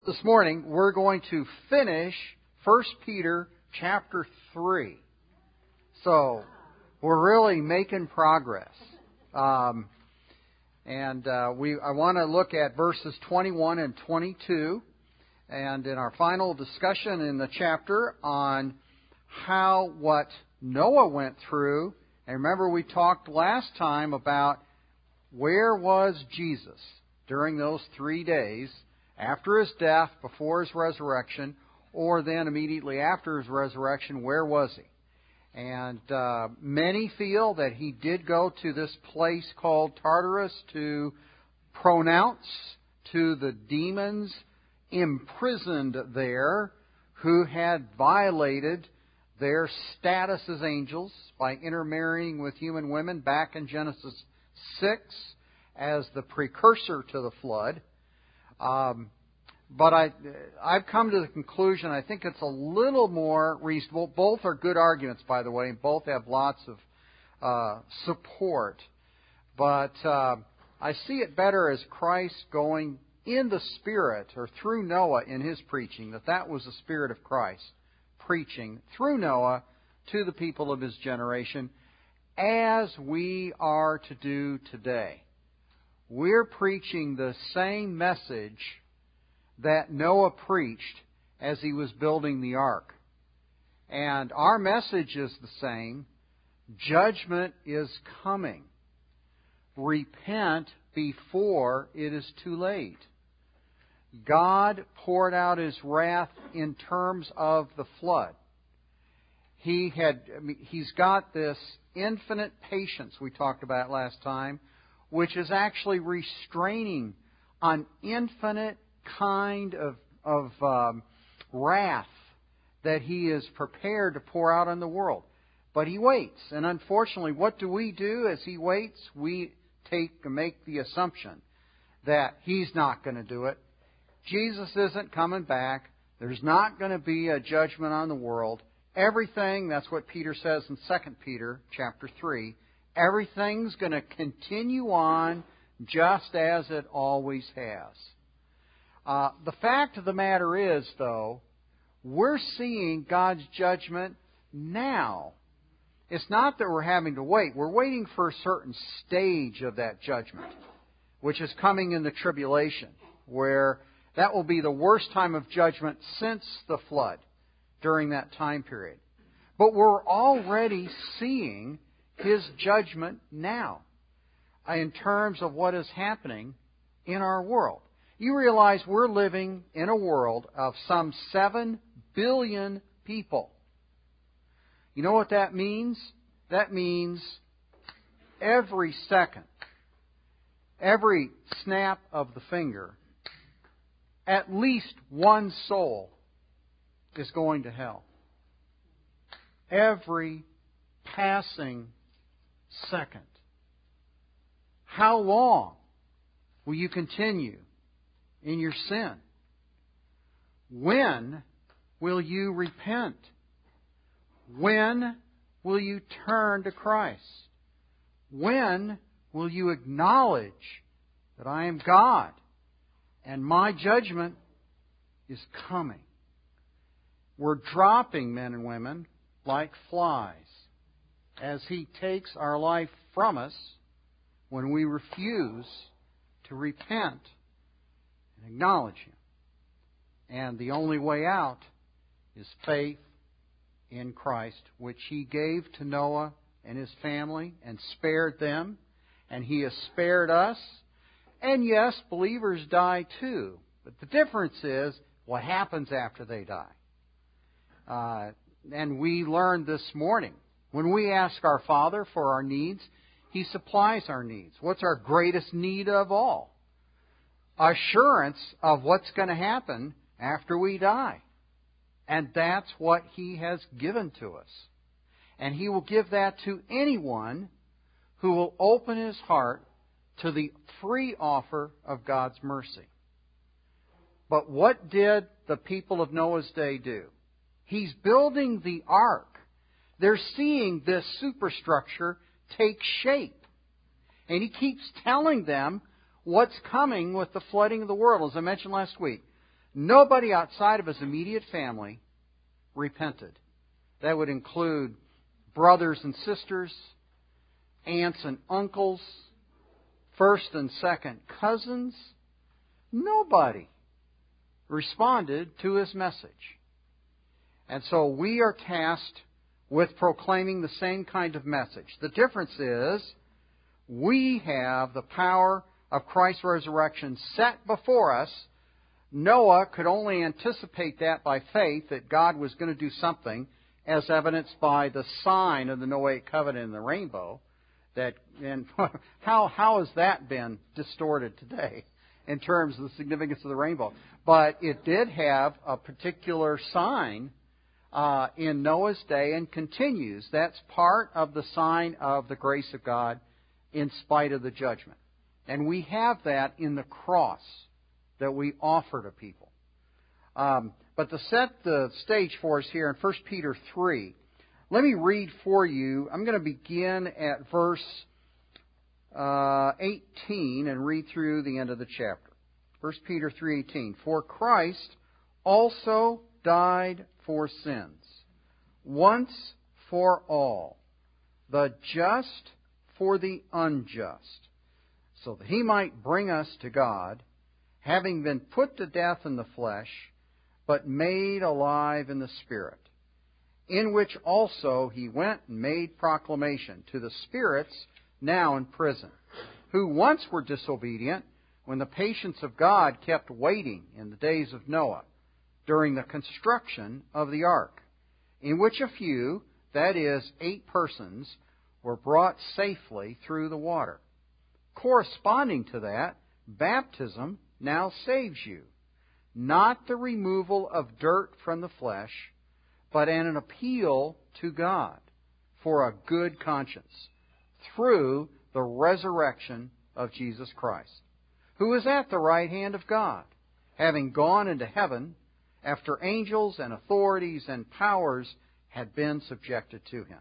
This morning, we're going to finish 1 Peter chapter 3. So, we're really making progress. I want to look at verses 21 and 22, and in our final discussion in the chapter on what Noah went through. And remember, we talked last time about where was Jesus during those 3 days, after His death, before His resurrection, or then immediately after His resurrection, where was He? And many feel that He did go to this place called Tartarus to pronounce to the demons imprisoned there who had violated their status as angels by intermarrying with human women back in Genesis 6 as the precursor to the flood. But I've come to the conclusion, I think it's a little more reasonable. Both are good arguments, by the way, and both have lots of support. But I see it better as Christ going in the Spirit, or through Noah in His preaching, that was the Spirit of Christ preaching through Noah to the people of His generation, as we are to do today. We're preaching the same message that Noah preached as he was building the ark. And our message is the same. Judgment is coming. Repent before it is too late. God poured out His wrath in terms of the flood. He's got this infinite patience we talked about last time, which is actually restraining an infinite kind of wrath that He is prepared to pour out on the world. But He waits. And unfortunately, what do we do as He waits? We make the assumption that He's not going to do it. Jesus isn't coming back. There's not going to be a judgment on the world. Everything, that's what Peter says in 2 Peter chapter 3, everything's going to continue on just as it always has. The fact of the matter is, though, we're seeing God's judgment now. It's not that we're having to wait. We're waiting for a certain stage of that judgment, which is coming in the tribulation, where that will be the worst time of judgment since the flood during that time period. But we're already seeing His judgment now in terms of what is happening in our world. You realize we're living in a world of some 7 billion people. You know what that means? That means every second, every snap of the finger, at least one soul is going to hell. Every passing second. How long will you continue in your sin? When will you repent? When will you turn to Christ? When will you acknowledge that I am God and my judgment is coming? We're dropping, men and women, like flies as He takes our life from us when we refuse to repent and acknowledge Him. And the only way out is faith in Christ, which He gave to Noah and his family and spared them. And He has spared us. And yes, believers die too. But the difference is what happens after they die. And we learned this morning, when we ask our Father for our needs, He supplies our needs. What's our greatest need of all? Assurance of what's going to happen after we die. And that's what He has given to us. And He will give that to anyone who will open his heart to the free offer of God's mercy. But what did the people of Noah's day do? He's building the ark. They're seeing this superstructure take shape. And He keeps telling them what's coming with the flooding of the world. As I mentioned last week, Nobody outside of his immediate family repented. That would include brothers and sisters, aunts and uncles, first and second cousins. Nobody responded to his message. And so we are tasked with proclaiming the same kind of message. The difference is we have the power of Christ's resurrection set before us. Noah could only anticipate that by faith, that God was going to do something, as evidenced by the sign of the Noahic covenant in the rainbow. And how has that been distorted today in terms of the significance of the rainbow? But it did have a particular sign in Noah's day and continues. That's part of the sign of the grace of God in spite of the judgment. And we have that in the cross that we offer to people. But to set the stage for us here in 1 Peter 3, let me read for you. I'm going to begin at verse 18 and read through the end of the chapter. 1 Peter 3:18. For Christ also died for sins, once for all, the just for the unjust, so that He might bring us to God, having been put to death in the flesh, but made alive in the Spirit, in which also He went and made proclamation to the spirits now in prison, who once were disobedient, when the patience of God kept waiting in the days of Noah, during the construction of the ark, in which a few, that is, 8 persons, were brought safely through the water. Corresponding to that, baptism now saves you, not the removal of dirt from the flesh, but an appeal to God for a good conscience through the resurrection of Jesus Christ, who is at the right hand of God, having gone into heaven after angels and authorities and powers had been subjected to Him.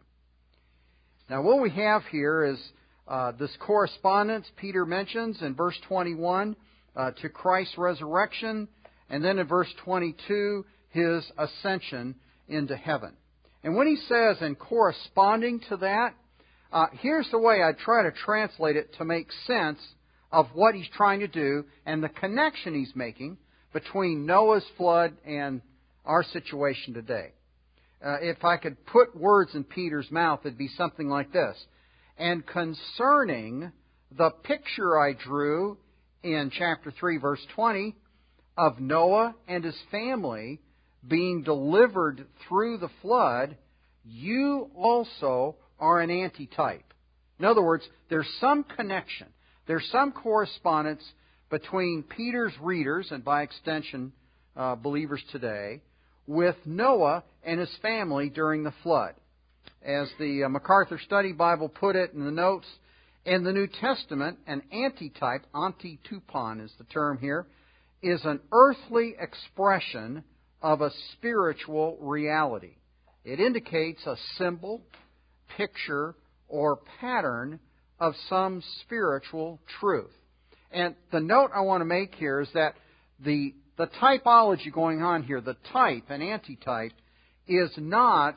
Now what we have here is this correspondence Peter mentions in verse 21 to Christ's resurrection, and then in verse 22, His ascension into heaven. And when he says, and corresponding to that, here's the way I try to translate it to make sense of what he's trying to do and the connection he's making between Noah's flood and our situation today. If I could put words in Peter's mouth, it'd be something like this. And concerning the picture I drew in chapter 3, verse 20, of Noah and his family being delivered through the flood, you also are an antitype. In other words, there's some connection, there's some correspondence between Peter's readers, and by extension, believers today, with Noah and his family during the flood. As the MacArthur Study Bible put it in the notes, in the New Testament, an antitype, antitupon is the term here, is an earthly expression of a spiritual reality. It indicates a symbol, picture, or pattern of some spiritual truth. And the note I want to make here is that the typology going on here, the type, an antitype, is not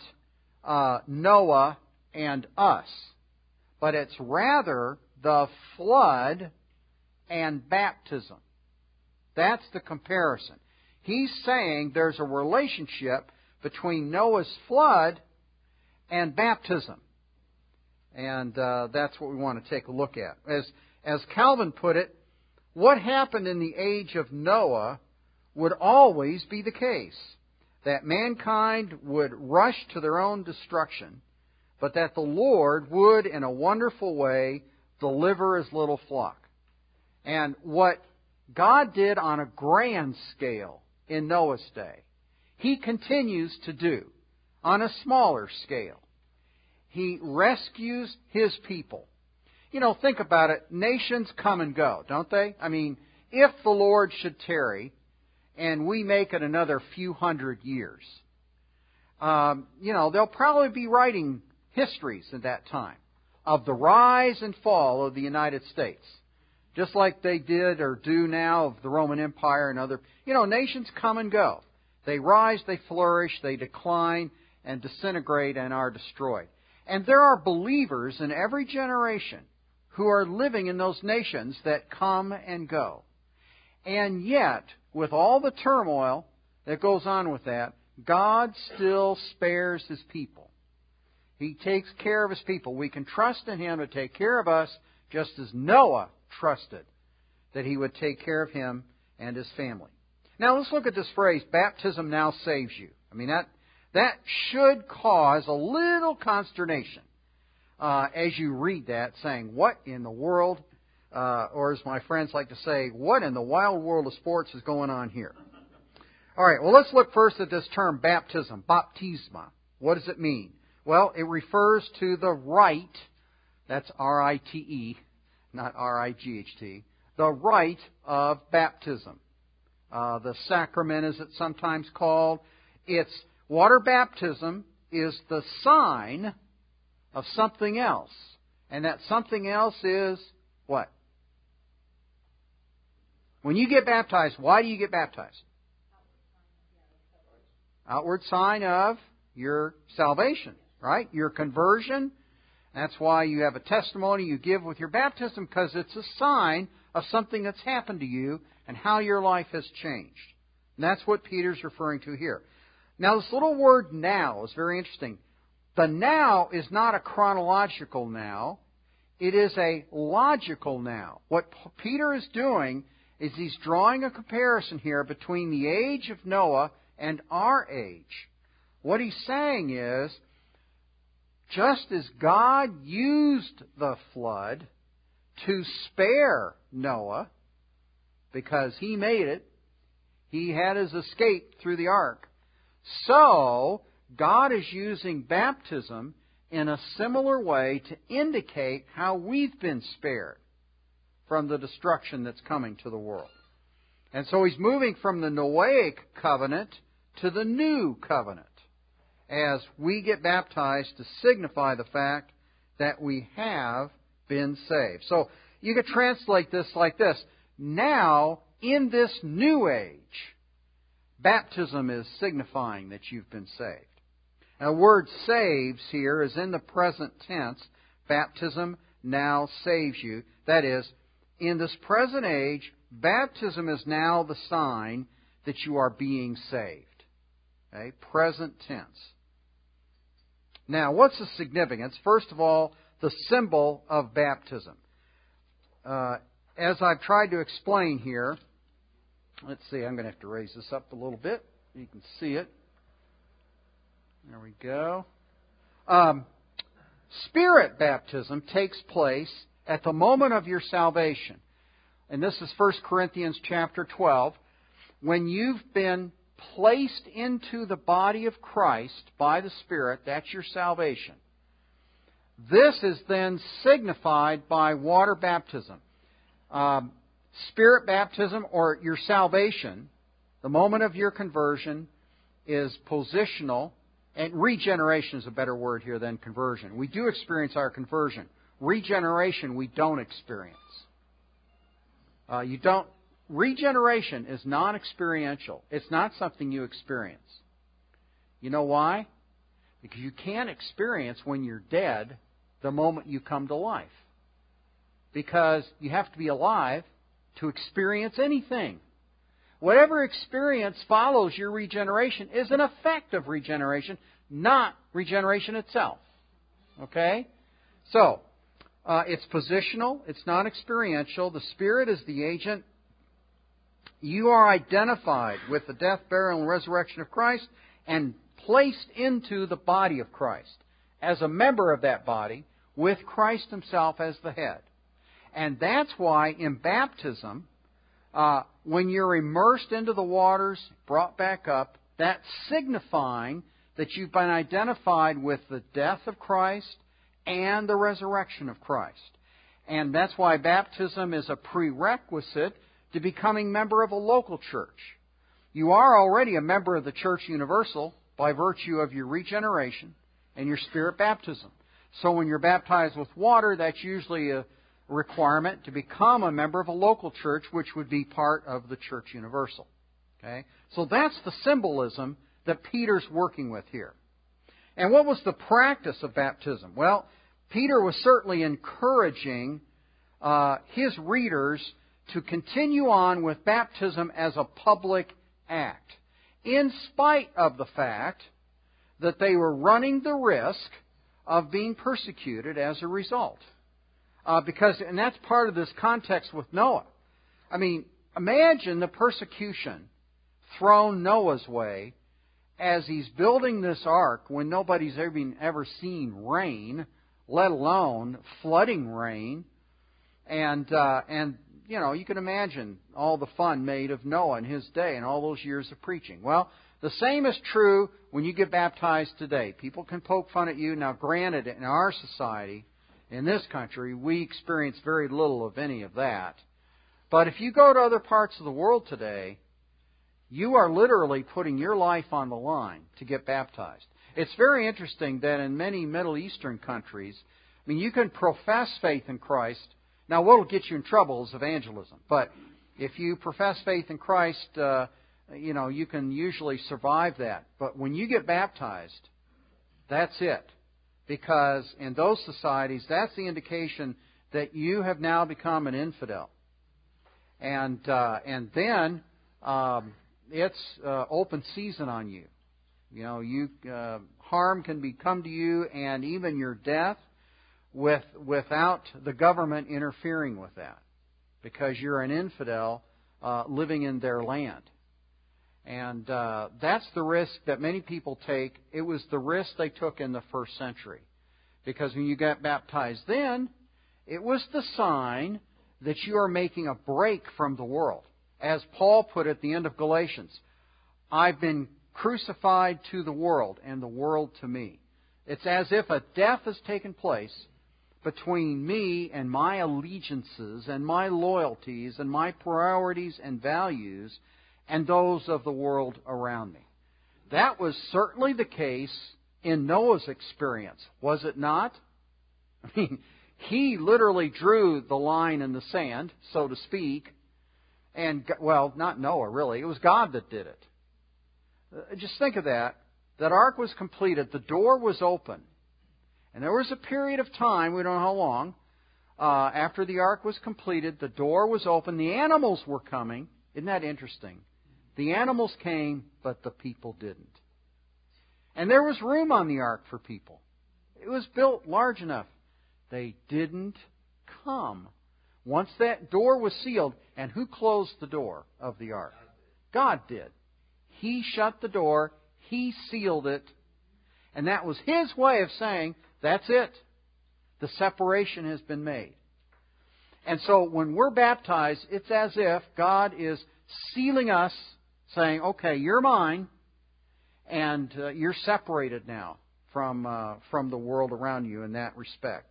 Noah and us, but it's rather the flood and baptism. That's the comparison. He's saying there's a relationship between Noah's flood and baptism. And that's what we want to take a look at. As Calvin put it, what happened in the age of Noah would always be the case, that mankind would rush to their own destruction, but that the Lord would, in a wonderful way, deliver His little flock. And what God did on a grand scale in Noah's day, He continues to do on a smaller scale. He rescues His people. You know, think about it. Nations come and go, don't they? I mean, if the Lord should tarry and we make it another few hundred years, they'll probably be writing histories at that time of the rise and fall of the United States. just like they did or do now of the Roman Empire and other. Nations come and go. They rise, they flourish, they decline and disintegrate and are destroyed. And there are believers in every generation who are living in those nations that come and go. And yet, with all the turmoil that goes on with that, God still spares His people. He takes care of His people. We can trust in Him to take care of us, just as Noah trusted that He would take care of him and his family. Now let's look at this phrase, baptism now saves you. I mean, that should cause a little consternation as you read that, saying, what in the world, or as my friends like to say, what in the wild world of sports is going on here? All right, well, let's look first at this term, baptism, baptisma. What does it mean? Well, it refers to the rite, that's R-I-T-E, not R-I-G-H-T, the rite of baptism. The sacrament, as it's sometimes called. Water baptism is the sign of something else. And that something else is what? When you get baptized, why do you get baptized? Outward sign of your salvation, right? Your conversion. That's why you have a testimony you give with your baptism, because it's a sign of something that's happened to you and how your life has changed. And that's what Peter's referring to here. Now, this little word now is very interesting. The now is not a chronological now. It is a logical now. What Peter is doing is he's drawing a comparison here between the age of Noah and our age. What he's saying is, just as God used the flood to spare Noah, because he made it, he had his escape through the ark, so God is using baptism in a similar way to indicate how we've been spared from the destruction that's coming to the world. And so he's moving from the Noahic covenant to the new covenant as we get baptized to signify the fact that we have been saved. So you could translate this like this. Now, in this new age, baptism is signifying that you've been saved. Now, the word saves here is in the present tense. Baptism now saves you. That is, in this present age, baptism is now the sign that you are being saved. Okay? Present tense. Now, what's the significance? First of all, the symbol of baptism. As I've tried to explain here, let's see, I'm going to have to raise this up a little bit. You can see it. There we go. Spirit baptism takes place at the moment of your salvation. And this is 1 Corinthians chapter 12. When you've been placed into the body of Christ by the Spirit, that's your salvation. This is then signified by water baptism. Spirit baptism, or your salvation, the moment of your conversion, is positional. And regeneration is a better word here than conversion. We do experience our conversion. Regeneration we don't experience. Regeneration is non-experiential. It's not something you experience. You know why? Because you can't experience when you're dead the moment you come to life. Because you have to be alive to experience anything. Whatever experience follows your regeneration is an effect of regeneration, not regeneration itself. Okay? So, it's positional, it's non-experiential. The Spirit is the agent. You are identified with the death, burial, and resurrection of Christ and placed into the body of Christ as a member of that body with Christ Himself as the head. And that's why in baptism, when you're immersed into the waters, brought back up, that's signifying that you've been identified with the death of Christ and the resurrection of Christ. And that's why baptism is a prerequisite to becoming member of a local church. You are already a member of the Church Universal by virtue of your regeneration and your Spirit baptism. So when you're baptized with water, that's usually requirement to become a member of a local church, which would be part of the church universal. Okay? So that's the symbolism that Peter's working with here. And what was the practice of baptism? Well, Peter was certainly encouraging his readers to continue on with baptism as a public act, in spite of the fact that they were running the risk of being persecuted as a result. And that's part of this context with Noah. I mean, imagine the persecution thrown Noah's way as he's building this ark when nobody's ever seen rain, let alone flooding rain. And you know, you can imagine all the fun made of Noah in his day and all those years of preaching. Well, the same is true when you get baptized today. People can poke fun at you. Now, granted, in our society, in this country, we experience very little of any of that. But if you go to other parts of the world today, you are literally putting your life on the line to get baptized. It's very interesting that in many Middle Eastern countries, I mean, you can profess faith in Christ. Now, what will get you in trouble is evangelism. But if you profess faith in Christ, you know, you can usually survive that. But when you get baptized, that's it. Because in those societies, that's the indication that you have now become an infidel. And then it's open season on you. You know, harm can come to you, and even your death, without the government interfering with that, because you're an infidel living in their land. And that's the risk that many people take. It was the risk they took in the first century. Because when you got baptized then, it was the sign that you are making a break from the world. As Paul put at the end of Galatians, I've been crucified to the world and the world to me. It's as if a death has taken place between me and my allegiances and my loyalties and my priorities and values and those of the world around me. That was certainly the case in Noah's experience, was it not? I mean, he literally drew the line in the sand, so to speak, and, well, not Noah, really. It was God that did it. Just think of that. That ark was completed. The door was open. And there was a period of time, we don't know how long, after the ark was completed, the door was open, the animals were coming. Isn't that interesting? The animals came, but the people didn't. And there was room on the ark for people. It was built large enough. They didn't come. Once that door was sealed, and who closed the door of the ark? God did. He shut the door. He sealed it. And that was His way of saying, that's it. The separation has been made. And so when we're baptized, it's as if God is sealing us, saying, okay, you're mine, and you're separated now from the world around you in that respect.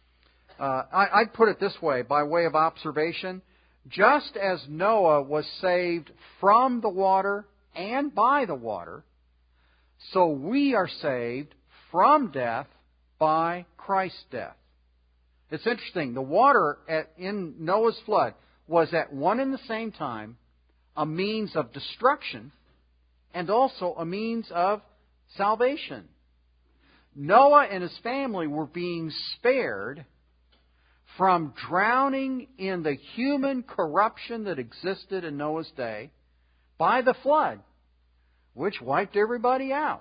I'd put it this way, by way of observation. Just as Noah was saved from the water and by the water, so we are saved from death by Christ's death. It's interesting. The water in Noah's flood was at one and the same time a means of destruction and also a means of salvation. Noah and his family were being spared from drowning in the human corruption that existed in Noah's day by the flood, which wiped everybody out.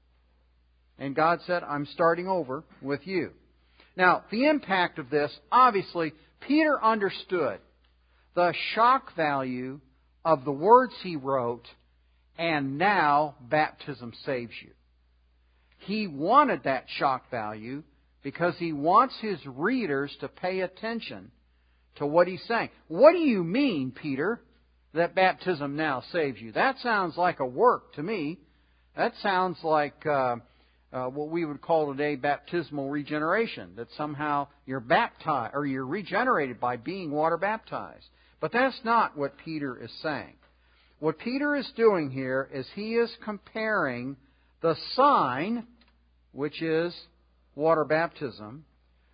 And God said, I'm starting over with you. Now, the impact of this, obviously, Peter understood the shock value of the words he wrote, and now baptism saves you. He wanted that shock value because he wants his readers to pay attention to what he's saying. What do you mean, Peter, that baptism now saves you? That sounds like a work to me. That sounds like what we would call today baptismal regeneration, that somehow you're baptized or you're regenerated by being water baptized. But that's not what Peter is saying. What Peter is doing here is he is comparing the sign, which is water baptism,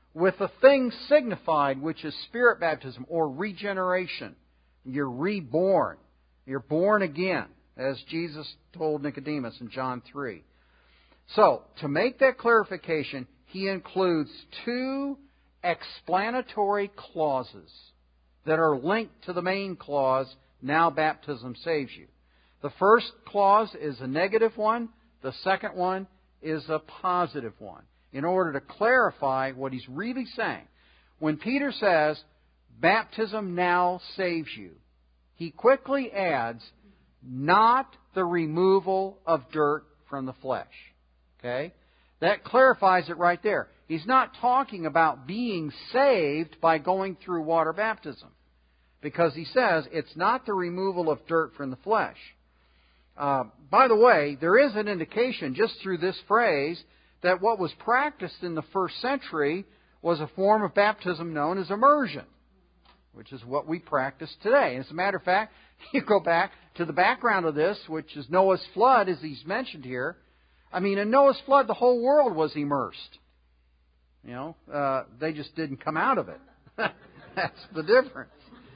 with the thing signified, which is Spirit baptism or regeneration. You're reborn. You're born again, as Jesus told Nicodemus in John 3. So, to make that clarification, he includes two explanatory clauses that are linked to the main clause, now baptism saves you. The first clause is a negative one. The second one is a positive one, in order to clarify what he's really saying. When Peter says, baptism now saves you, he quickly adds, not the removal of dirt from the flesh. Okay? That clarifies it right there. He's not talking about being saved by going through water baptism, because he says it's not the removal of dirt from the flesh. By the way, there is an indication just through this phrase that what was practiced in the first century was a form of baptism known as immersion, which is what we practice today. As a matter of fact, you go back to the background of this, which is Noah's flood, as he's mentioned here. I mean, in Noah's flood, the whole world was immersed. They just didn't come out of it. That's the difference.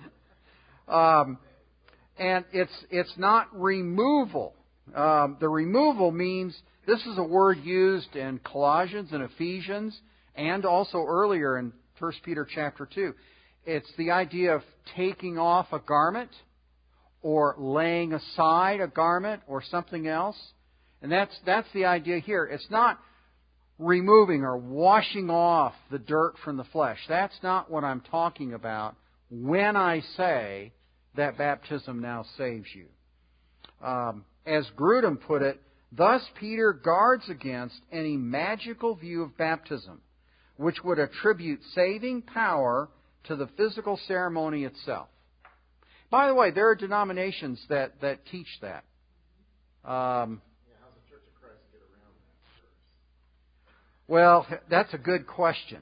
And it's not removal. The removal means, this is a word used in Colossians and Ephesians, and also earlier in 1 Peter chapter 2. It's the idea of taking off a garment, or laying aside a garment, or something else. And that's the idea here. It's not removing or washing off the dirt from the flesh. That's not what I'm talking about when I say that baptism now saves you. As Grudem put it, thus Peter guards against any magical view of baptism, which would attribute saving power to the physical ceremony itself. By the way, there are denominations that teach that. How's the Church of Christ get around that? Well, that's a good question.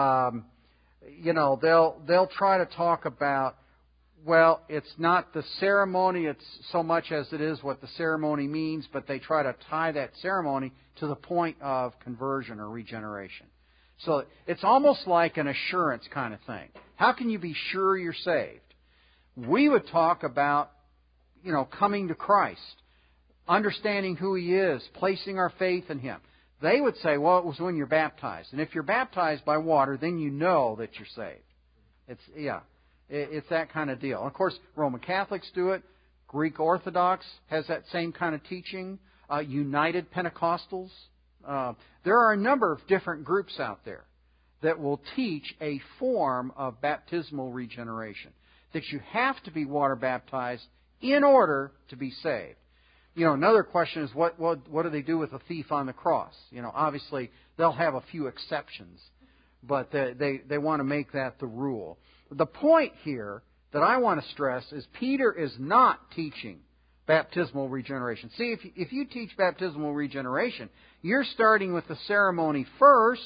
They'll try to talk about, well, it's not the ceremony it's so much as it is what the ceremony means, but they try to tie that ceremony to the point of conversion or regeneration. So it's almost like an assurance kind of thing. How can you be sure you're saved? We would talk about, coming to Christ, understanding who He is, placing our faith in Him. They would say, well, it was when you're baptized. And if you're baptized by water, then you know that you're saved. It's that kind of deal. Of course, Roman Catholics do it. Greek Orthodox has that same kind of teaching. United Pentecostals. There are a number of different groups out there that will teach a form of baptismal regeneration, that you have to be water baptized in order to be saved. Another question is what do they do with a thief on the cross? Obviously they'll have a few exceptions, but they want to make that the rule. The point here that I want to stress is Peter is not teaching baptismal regeneration. See, if you teach baptismal regeneration, you're starting with the ceremony first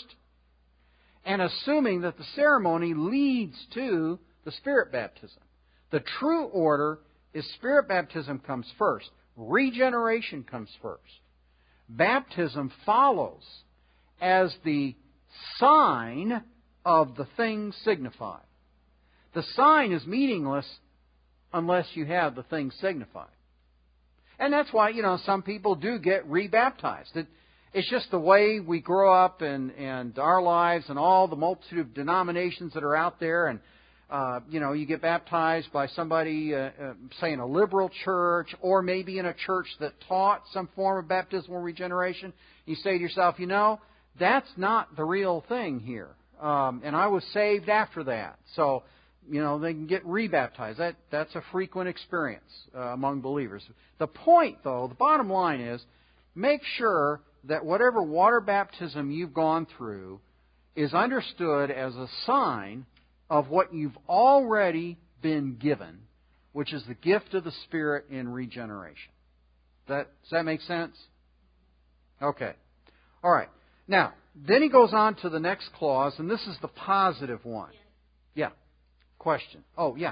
and assuming that the ceremony leads to the Spirit baptism. The true order is Spirit baptism comes first. Regeneration comes first. Baptism follows as the sign of the thing signified. The sign is meaningless unless you have the thing signified. And that's why, some people do get rebaptized. It's just the way we grow up and our lives and all the multitude of denominations that are out there. And, you get baptized by somebody, say in a liberal church, or maybe in a church that taught some form of baptismal regeneration. You say to yourself, that's not the real thing here. And I was saved after that. So, they can get rebaptized. That's a frequent experience among believers. The point, though, the bottom line is, make sure that whatever water baptism you've gone through is understood as a sign of what you've already been given, which is the gift of the Spirit in regeneration. Does that make sense? Okay. All right. Now, then he goes on to the next clause, and this is the positive one. Yeah. Question. Oh, yeah.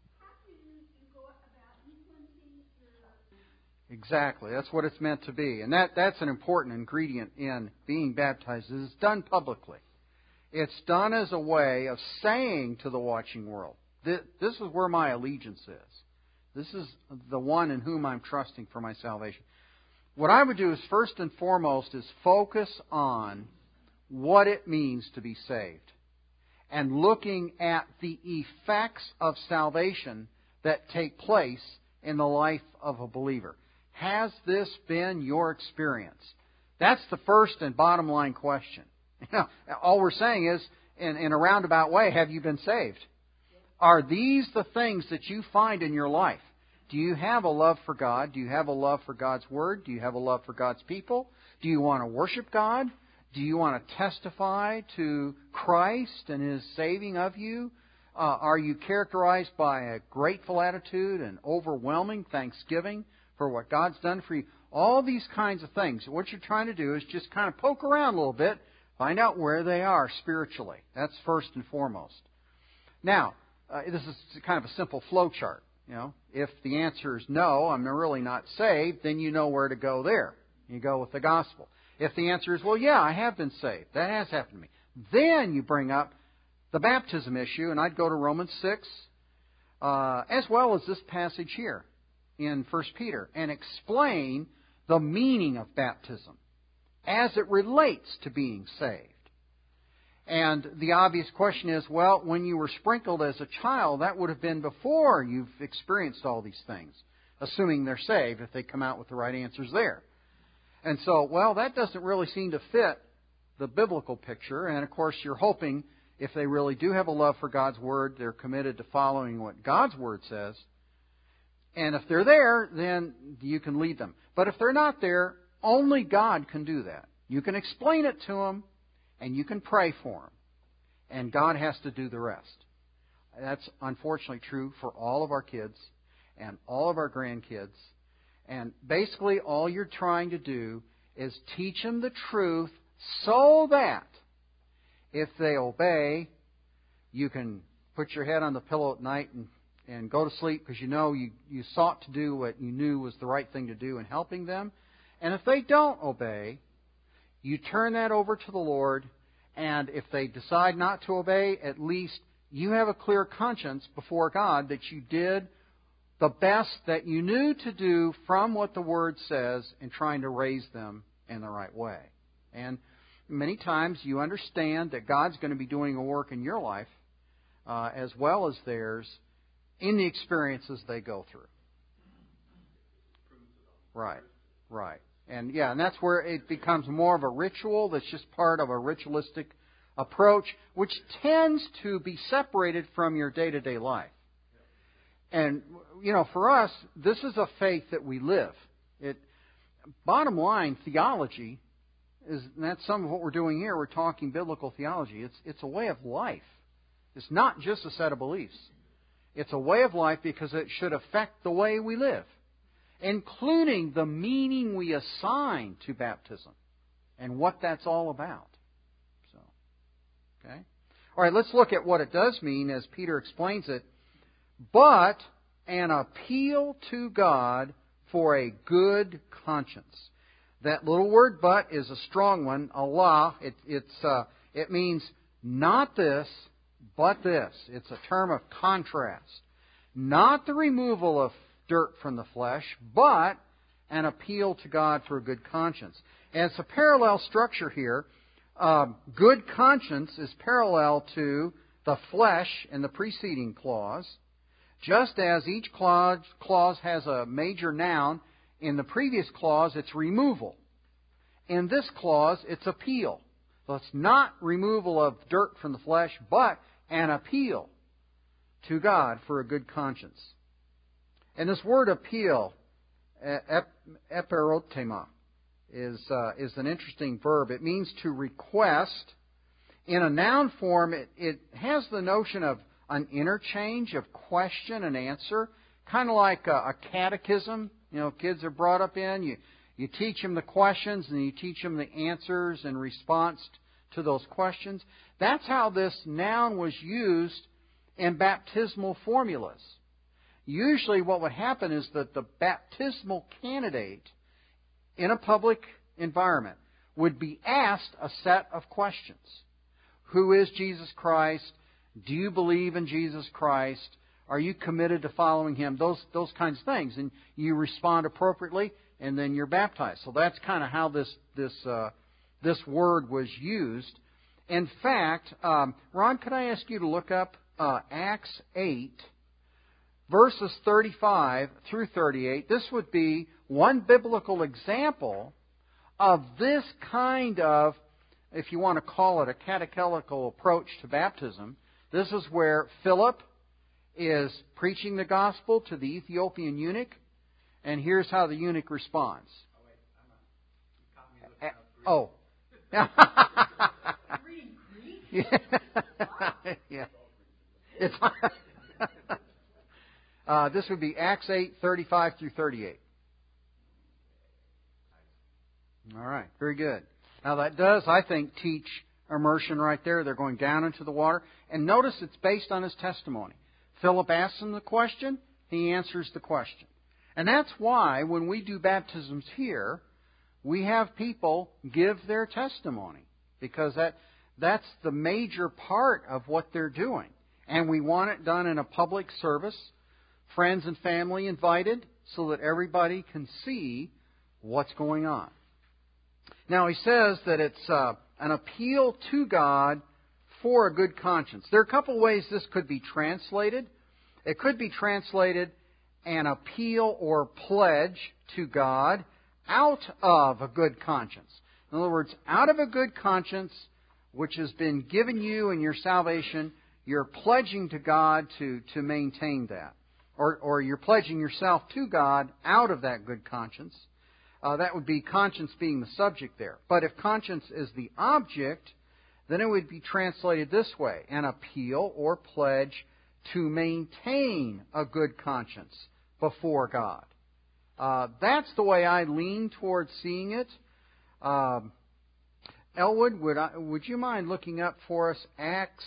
Exactly. That's what it's meant to be. And that's an important ingredient in being baptized. It's done publicly. It's done as a way of saying to the watching world, this is where my allegiance is. This is the one in whom I'm trusting for my salvation. What I would do is first and foremost is focus on what it means to be saved and looking at the effects of salvation that take place in the life of a believer. Has this been your experience? That's the first and bottom line question. All we're saying is, in a roundabout way, have you been saved? Are these the things that you find in your life? Do you have a love for God? Do you have a love for God's Word? Do you have a love for God's people? Do you want to worship God? Do you want to testify to Christ and His saving of you? Are you characterized by a grateful attitude and overwhelming thanksgiving for what God's done for you? All these kinds of things. What you're trying to do is just kind of poke around a little bit, find out where they are spiritually. That's first and foremost. Now, this is kind of a simple flow chart. If the answer is no, I'm really not saved, then you know where to go there. You go with the gospel. If the answer is, well, yeah, I have been saved. That has happened to me. Then you bring up the baptism issue, and I'd go to Romans 6, as well as this passage here in 1 Peter, and explain the meaning of baptism as it relates to being saved. And the obvious question is, well, when you were sprinkled as a child, that would have been before you've experienced all these things, assuming they're saved, if they come out with the right answers there. And so, well, that doesn't really seem to fit the biblical picture. And, of course, you're hoping if they really do have a love for God's Word, they're committed to following what God's Word says. And if they're there, then you can lead them. But if they're not there, only God can do that. You can explain it to them, and you can pray for them. And God has to do the rest. That's unfortunately true for all of our kids and all of our grandkids. And basically all you're trying to do is teach them the truth so that if they obey, you can put your head on the pillow at night and go to sleep because you sought to do what you knew was the right thing to do in helping them. And if they don't obey, you turn that over to the Lord, and if they decide not to obey, at least you have a clear conscience before God that you did the best that you knew to do from what the Word says in trying to raise them in the right way. And many times you understand that God's going to be doing a work in your life as well as theirs in the experiences they go through. Right. And that's where it becomes more of a ritual that's just part of a ritualistic approach, which tends to be separated from your day-to-day life. And, for us, this is a faith that we live. Bottom line, theology and that's some of what we're doing here. We're talking biblical theology. It's a way of life. It's not just a set of beliefs. It's a way of life because it should affect the way we live, including the meaning we assign to baptism and what that's all about. Okay? All right, let's look at what it does mean as Peter explains it. But an appeal to God for a good conscience. That little word "but" is a strong one. Allah. It means not this, but this. It's a term of contrast. Not the removal of dirt from the flesh, but an appeal to God for a good conscience. And it's a parallel structure here. Good conscience is parallel to the flesh in the preceding clause. Just as each clause has a major noun, in the previous clause it's removal. In this clause it's appeal. So it's not removal of dirt from the flesh, but an appeal to God for a good conscience. And this word appeal, eperotema, is an interesting verb. It means to request. In a noun form, it has the notion of an interchange of question and answer, kind of like a catechism. Kids are brought up in. You teach them the questions and you teach them the answers in response to those questions. That's how this noun was used in baptismal formulas. Usually what would happen is that the baptismal candidate in a public environment would be asked a set of questions. who is Jesus Christ? Do you believe in Jesus Christ? Are you committed to following Him? Those kinds of things. And you respond appropriately, and then you're baptized. So that's kind of how this word was used. In fact, Ron, could I ask you to look up Acts 8, verses 35 through 38. This would be one biblical example of this kind of, if you want to call it a catechetical approach to baptism. This is where Philip is preaching the gospel to the Ethiopian eunuch, and here's how the eunuch responds. Oh. Yeah. It's this would be Acts 8:35 through 38. All right, very good. Now that does, I think, teach immersion right there. They're going down into the water. And notice it's based on his testimony. Philip asks him the question, he answers the question. And that's why when we do baptisms here, we have people give their testimony. Because that's the major part of what they're doing. And we want it done in a public service, friends and family invited, so that everybody can see what's going on. Now, he says that it's an appeal to God for a good conscience. There are a couple ways this could be translated. It could be translated an appeal or pledge to God out of a good conscience. In other words, out of a good conscience which has been given you in your salvation, you're pledging to God to maintain that. Or you're pledging yourself to God out of that good conscience. That would be conscience being the subject there. But if conscience is the object, then it would be translated this way: an appeal or pledge to maintain a good conscience before God. That's the way I lean towards seeing it. Elwood, would you mind looking up for us Acts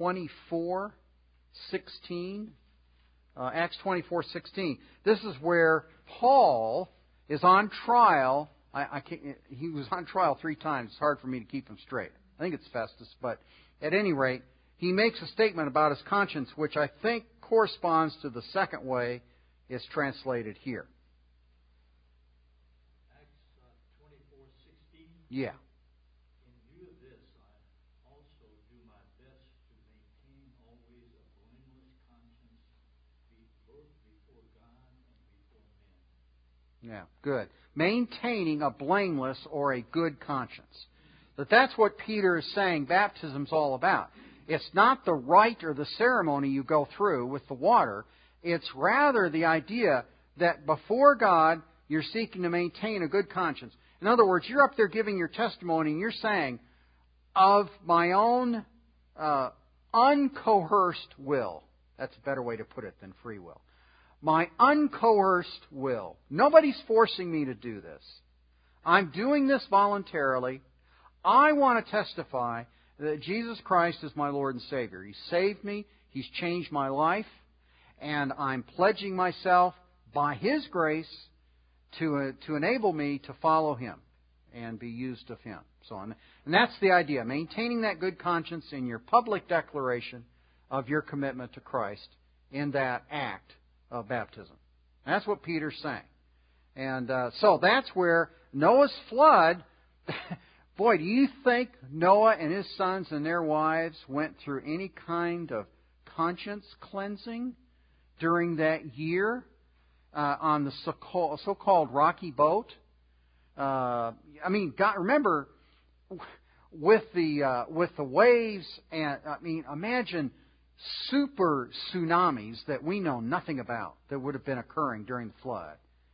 24:16? Acts 24:16. This is where Paul is on trial. He was on trial 3 times. It's hard for me to keep him straight. I think it's Festus, but at any rate, he makes a statement about his conscience, which I think corresponds to the second way it's translated here. Acts 24:16. Yeah. In view of this, I also do my best to maintain always a blameless conscience both before God and before men. Yeah, good. Maintaining a blameless or a good conscience. But that's what Peter is saying baptism's all about. It's not the rite or the ceremony you go through with the water. It's rather the idea that before God, you're seeking to maintain a good conscience. In other words, you're up there giving your testimony and you're saying, of my own uncoerced will. That's a better way to put it than free will. My uncoerced will. Nobody's forcing me to do this. I'm doing this voluntarily. I want to testify that Jesus Christ is my Lord and Savior. He saved me. He's changed my life. And I'm pledging myself by His grace to enable me to follow Him and be used of Him. And that's the idea. Maintaining that good conscience in your public declaration of your commitment to Christ in that act of baptism. That's what Peter's saying. And so that's where Noah's flood... Boy, do you think Noah and his sons and their wives went through any kind of conscience cleansing during that year on the so-called rocky boat? God, remember, with the waves, and imagine super tsunamis that we know nothing about that would have been occurring during the flood.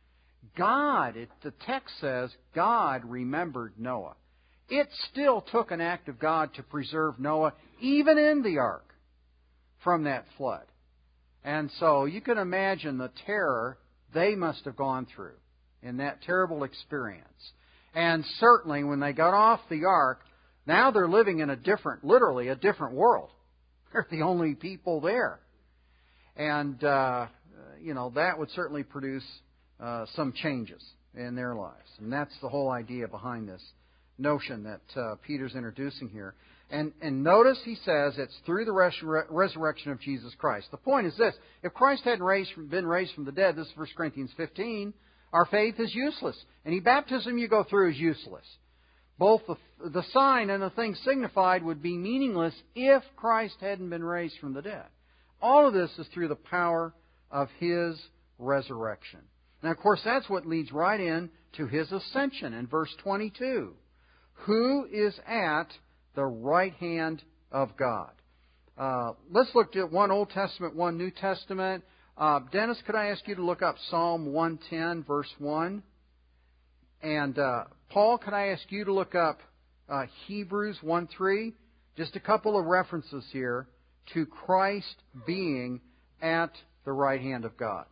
The text says, God remembered Noah. It still took an act of God to preserve Noah, even in the ark, from that flood. And so you can imagine the terror they must have gone through in that terrible experience. And certainly when they got off the ark, now they're living in literally a different world. They're the only people there. And, that would certainly produce some changes in their lives. And that's the whole idea behind this notion that Peter's introducing here. And notice he says it's through the resurrection of Jesus Christ. The point is this: if Christ hadn't been raised from the dead, this is 1 Corinthians 15, our faith is useless. Any baptism you go through is useless. Both the sign and the thing signified would be meaningless if Christ hadn't been raised from the dead. All of this is through the power of His resurrection. Now, of course, that's what leads right in to His ascension in verse 22. Who is at the right hand of God? Let's look at one Old Testament, one New Testament. Dennis, could I ask you to look up Psalm 110, verse 1? And Paul, could I ask you to look up Hebrews 1:3? Just a couple of references here to Christ being at the right hand of God.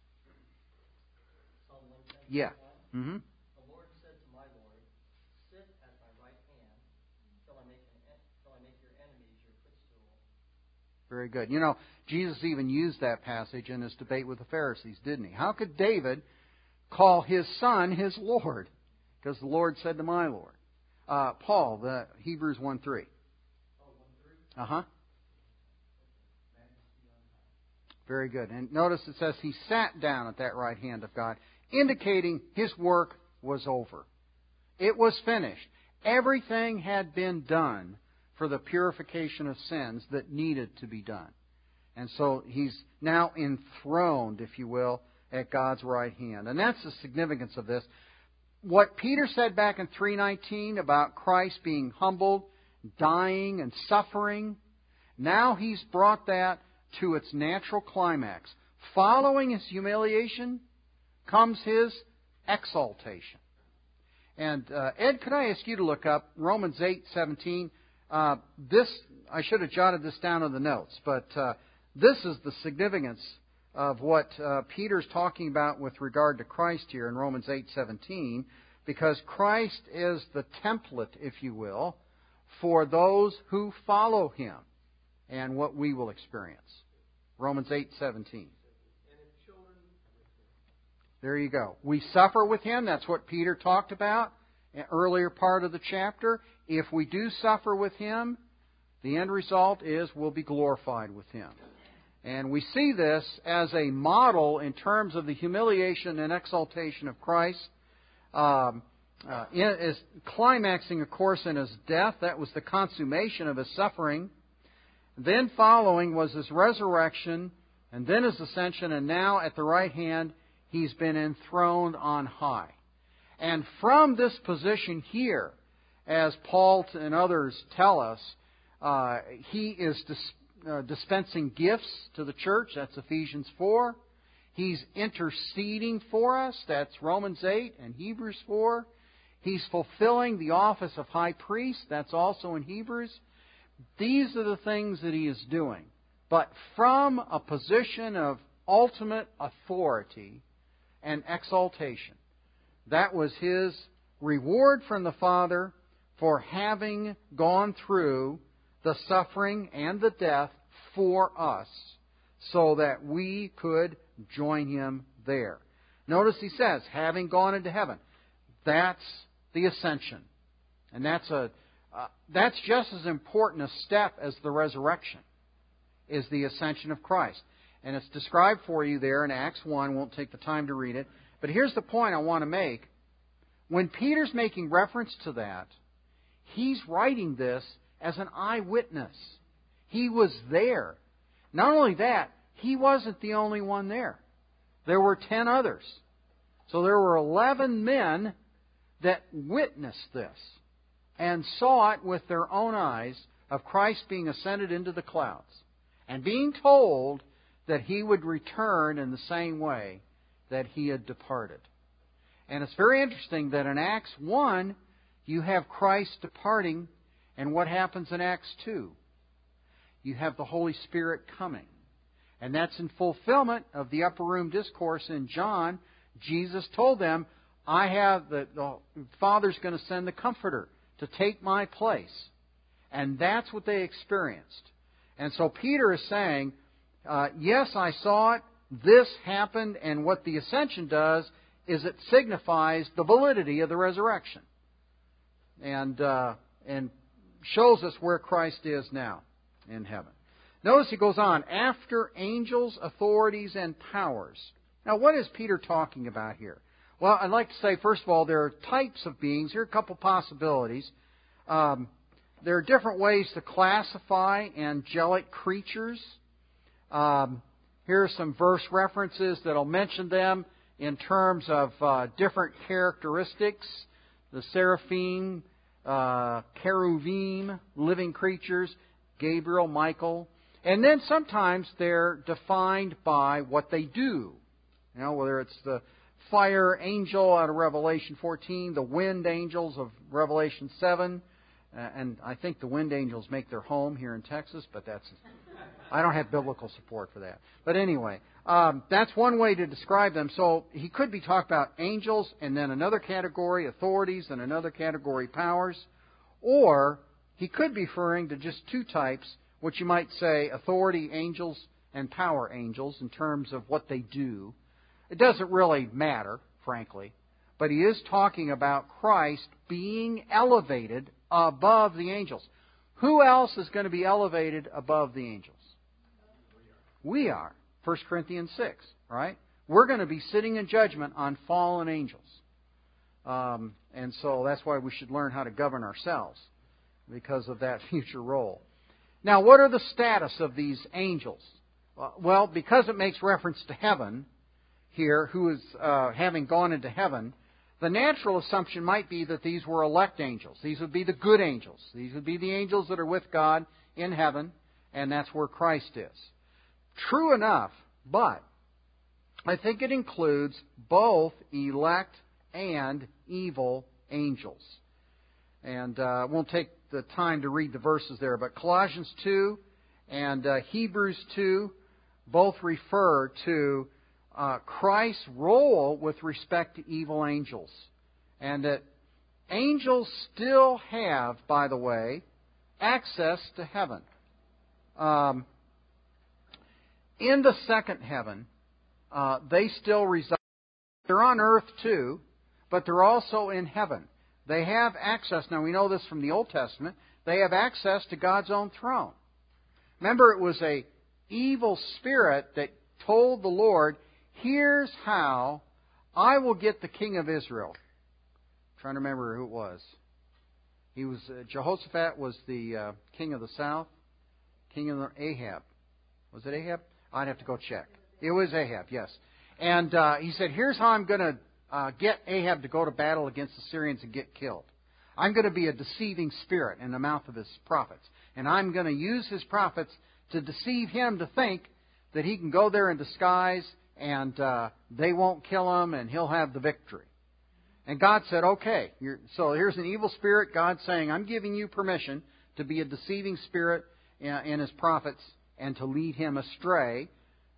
Psalm 110. Yeah. Mm-hmm. The Lord said to my Lord, sit at my right hand till I make your enemies your footstool. Very good. You know, Jesus even used that passage in his debate with the Pharisees, didn't he? How could David call his son his Lord? Because the Lord said to my Lord. Paul, the Hebrews 1:3. Oh, 1:3? Uh-huh. Very good. And notice it says he sat down at that right hand of God, indicating his work was over. It was finished. Everything had been done for the purification of sins that needed to be done. And so He's now enthroned, if you will, at God's right hand. And that's the significance of this. What Peter said back in 3:19 about Christ being humbled, dying, and suffering, now he's brought that to its natural climax. Following His humiliation comes His exaltation. And Ed, could I ask you to look up Romans 8:17? This, I should have jotted this down in the notes, but this is the significance of what Peter's talking about with regard to Christ here in Romans 8:17, because Christ is the template, if you will, for those who follow Him and what we will experience. Romans 8:17. There you go. We suffer with Him. That's what Peter talked about in the earlier part of the chapter. If we do suffer with Him, the end result is we'll be glorified with Him. And we see this as a model in terms of the humiliation and exaltation of Christ. Is climaxing, of course, in His death. That was the consummation of His suffering. Then following was His resurrection, and then His ascension, and now at the right hand, He's been enthroned on high. And from this position here, as Paul and others tell us, He is dispensing gifts to the church. That's Ephesians 4. He's interceding for us. That's Romans 8 and Hebrews 4. He's fulfilling the office of high priest. That's also in Hebrews. These are the things that He is doing. But from a position of ultimate authority and exaltation. That was His reward from the Father for having gone through the suffering and the death for us so that we could join Him there. Notice he says, having gone into heaven. That's the ascension. And that's just as important a step as the resurrection, is the ascension of Christ. And it's described for you there in Acts 1. Won't take the time to read it. But here's the point I want to make. When Peter's making reference to that, he's writing this as an eyewitness. He was there. Not only that, he wasn't the only one there. There were 10 others. So there were 11 men that witnessed this and saw it with their own eyes of Christ being ascended into the clouds and being told that He would return in the same way that He had departed. And it's very interesting that in Acts 1, you have Christ departing, and what happens in Acts 2? You have the Holy Spirit coming. And that's in fulfillment of the upper room discourse in John. Jesus told them, the Father's going to send the Comforter to take my place. And that's what they experienced. And so Peter is saying, yes, I saw it, this happened, and what the ascension does is it signifies the validity of the resurrection. and shows us where Christ is now in heaven. Notice he goes on, after angels, authorities, and powers. Now, what is Peter talking about here? Well, I'd like to say, first of all, there are types of beings. Here are a couple possibilities. There are different ways to classify angelic creatures. Here are some verse references that will mention them in terms of different characteristics. The seraphim, cherubim, living creatures, Gabriel, Michael. And then sometimes they're defined by what they do. You know, whether it's the fire angel out of Revelation 14, the wind angels of Revelation 7, and I think the wind angels make their home here in Texas, but I don't have biblical support for that. But anyway, that's one way to describe them. So he could be talking about angels, and then another category, authorities, and another category, powers. Or he could be referring to just two types, which you might say authority angels and power angels in terms of what they do. It doesn't really matter, frankly. But he is talking about Christ being elevated above the angels. Who else is going to be elevated above the angels? We are. 1 Corinthians 6, right? We're going to be sitting in judgment on fallen angels. And so that's why we should learn how to govern ourselves because of that future role. Now, what are the status of these angels? Well, because it makes reference to heaven here, who is having gone into heaven, the natural assumption might be that these were elect angels. These would be the good angels. These would be the angels that are with God in heaven, and that's where Christ is. True enough, but I think it includes both elect and evil angels. And I won't take the time to read the verses there, but Colossians 2 and Hebrews 2 both refer to Christ's role with respect to evil angels. And that angels still have, by the way, access to heaven. In the second heaven, they still reside. They're on earth too, but they're also in heaven. They have access. Now, we know this from the Old Testament. They have access to God's own throne. Remember, it was an evil spirit that told the Lord, here's how I will get the king of Israel. I'm trying to remember who it was. He was Jehoshaphat was the king of the south, king of Ahab. Was it Ahab? I'd have to go check. It was Ahab, yes. And he said, here's how I'm going to get Ahab to go to battle against the Syrians and get killed. I'm going to be a deceiving spirit in the mouth of his prophets. And I'm going to use his prophets to deceive him to think that he can go there in disguise and they won't kill him and he'll have the victory. And God said, okay. So here's an evil spirit. God's saying, I'm giving you permission to be a deceiving spirit in his prophets and to lead him astray.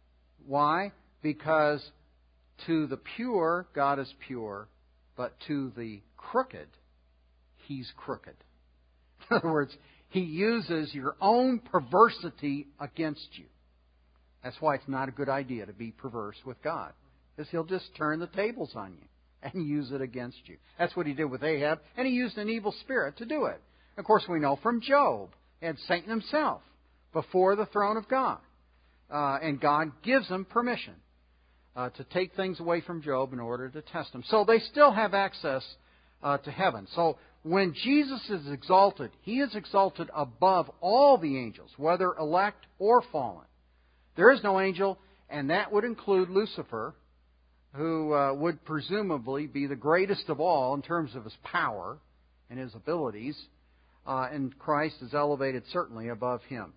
Why? Because to the pure, God is pure, but to the crooked, He's crooked. In other words, He uses your own perversity against you. That's why it's not a good idea to be perverse with God, because He'll just turn the tables on you and use it against you. That's what He did with Ahab, and He used an evil spirit to do it. Of course, we know from Job and Satan himself before the throne of God. And God gives them permission to take things away from Job in order to test him. So they still have access to heaven. So when Jesus is exalted, He is exalted above all the angels, whether elect or fallen. There is no angel, and that would include Lucifer, who would presumably be the greatest of all in terms of his power and his abilities, and Christ is elevated certainly above him.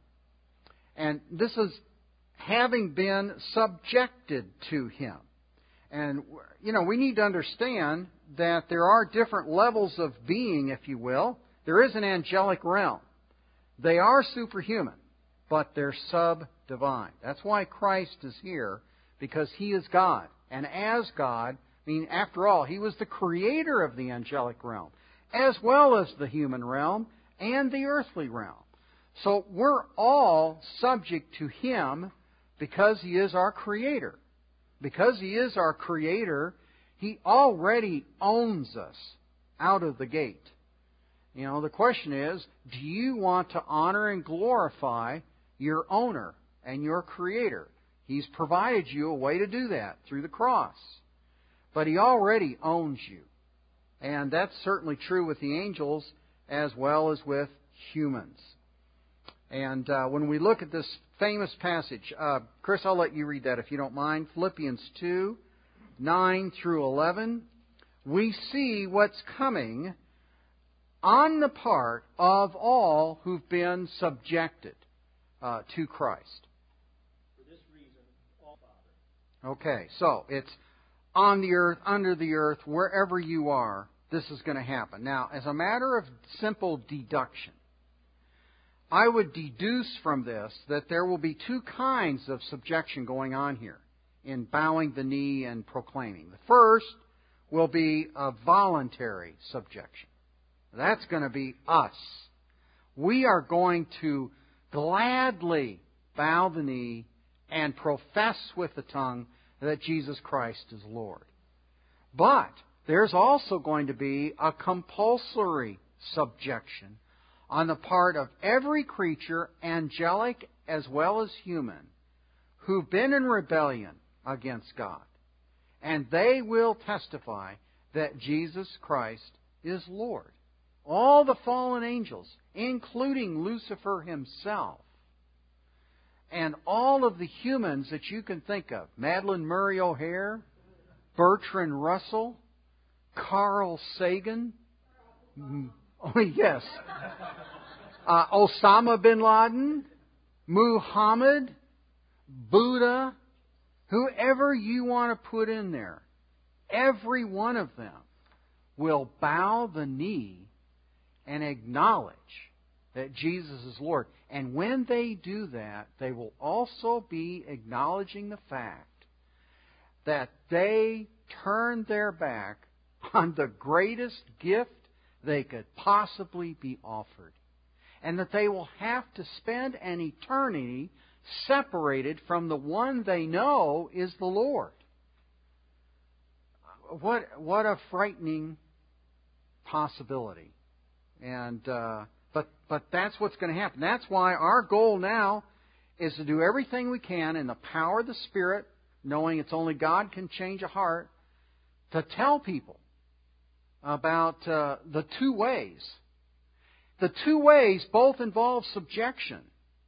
And this is having been subjected to Him. And, we need to understand that there are different levels of being, if you will. There is an angelic realm. They are superhuman, but they're sub-divine. That's why Christ is here, because He is God. And as God, after all, He was the creator of the angelic realm, as well as the human realm and the earthly realm. So we're all subject to Him because He is our Creator. Because He is our Creator, He already owns us out of the gate. You know, the question is, do you want to honor and glorify your owner and your Creator? He's provided you a way to do that through the cross. But He already owns you. And that's certainly true with the angels as well as with humans. And when we look at this famous passage, Chris, I'll let you read that if you don't mind. Philippians 2, 9 through 11. We see what's coming on the part of all who've been subjected to Christ. For this reason, all Father. Okay, so it's on the earth, under the earth, wherever you are, this is going to happen. Now, as a matter of simple deduction, I would deduce from this that there will be two kinds of subjection going on here in bowing the knee and proclaiming. The first will be a voluntary subjection. That's going to be us. We are going to gladly bow the knee and profess with the tongue that Jesus Christ is Lord. But there's also going to be a compulsory subjection on the part of every creature, angelic as well as human, who've been in rebellion against God. And they will testify that Jesus Christ is Lord. All the fallen angels, including Lucifer himself, and all of the humans that you can think of, Madeleine Murray O'Hair, Bertrand Russell, Carl Sagan, oh yes, Osama bin Laden, Muhammad, Buddha, whoever you want to put in there, every one of them will bow the knee and acknowledge that Jesus is Lord. And when they do that, they will also be acknowledging the fact that they turned their back on the greatest gift they could possibly be offered. And that they will have to spend an eternity separated from the one they know is the Lord. What a frightening possibility. And but that's what's going to happen. That's why our goal now is to do everything we can in the power of the Spirit, knowing it's only God can change a heart, to tell people about the two ways. The two ways both involve subjection.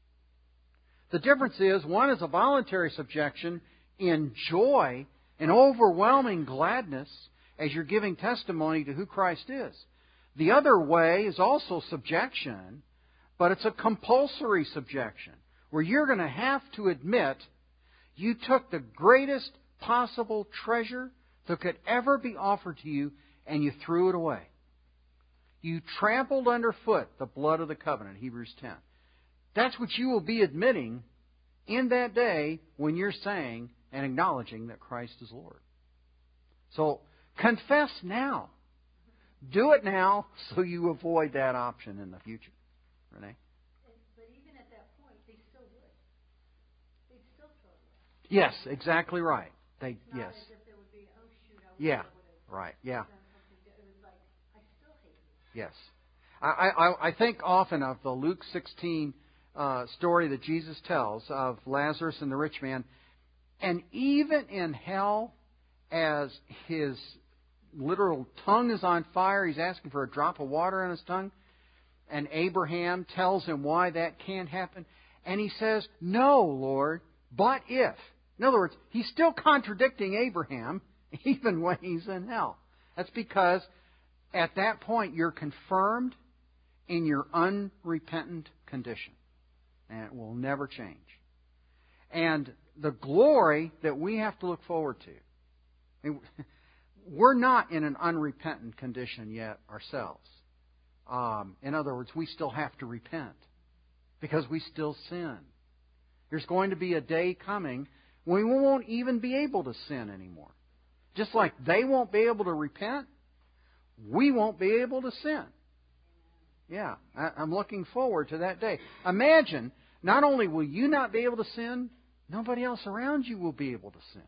The difference is, one is a voluntary subjection in joy and overwhelming gladness as you're giving testimony to who Christ is. The other way is also subjection, but it's a compulsory subjection, where you're going to have to admit you took the greatest possible treasure that could ever be offered to you and you threw it away. You trampled underfoot the blood of the covenant, Hebrews 10. That's what you will be admitting in that day when you're saying and acknowledging that Christ is Lord. So, confess now. Do it now so you avoid that option in the future. Renee? But even at that point, they still would. They'd still throw it away. Yes, exactly right. It's not Yes. as if there would be, oh shoot, I Yeah. would have Right. Yeah. done something. It was like, I still hate you. Yes. I think often of the Luke 16 story that Jesus tells of Lazarus and the rich man. And even in hell, as his literal tongue is on fire, he's asking for a drop of water on his tongue. And Abraham tells him why that can't happen. And he says, no, Lord, but if. In other words, he's still contradicting Abraham even when he's in hell. That's because at that point you're confirmed in your unrepentant condition. And it will never change. And the glory that we have to look forward to. We're not in an unrepentant condition yet ourselves. In other words, we still have to repent because we still sin. There's going to be a day coming when we won't even be able to sin anymore. Just like they won't be able to repent, we won't be able to sin. Yeah, I'm looking forward to that day. Imagine, not only will you not be able to sin, nobody else around you will be able to sin.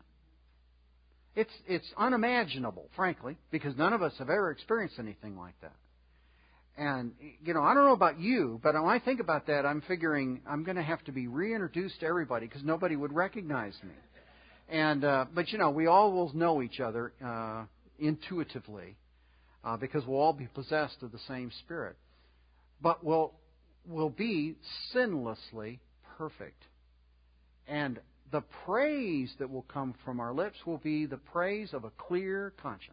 It's unimaginable, frankly, because none of us have ever experienced anything like that. And, I don't know about you, but when I think about that, I'm figuring I'm going to have to be reintroduced to everybody because nobody would recognize me. And but, we all will know each other intuitively because we'll all be possessed of the same Spirit. But we'll be sinlessly perfect. And the praise that will come from our lips will be the praise of a clear conscience